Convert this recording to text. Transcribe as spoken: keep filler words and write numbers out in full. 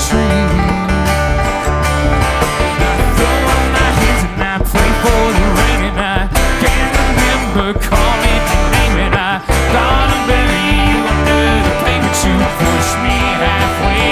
tree. I throw up my hands and I pray for the rain, and I can't remember.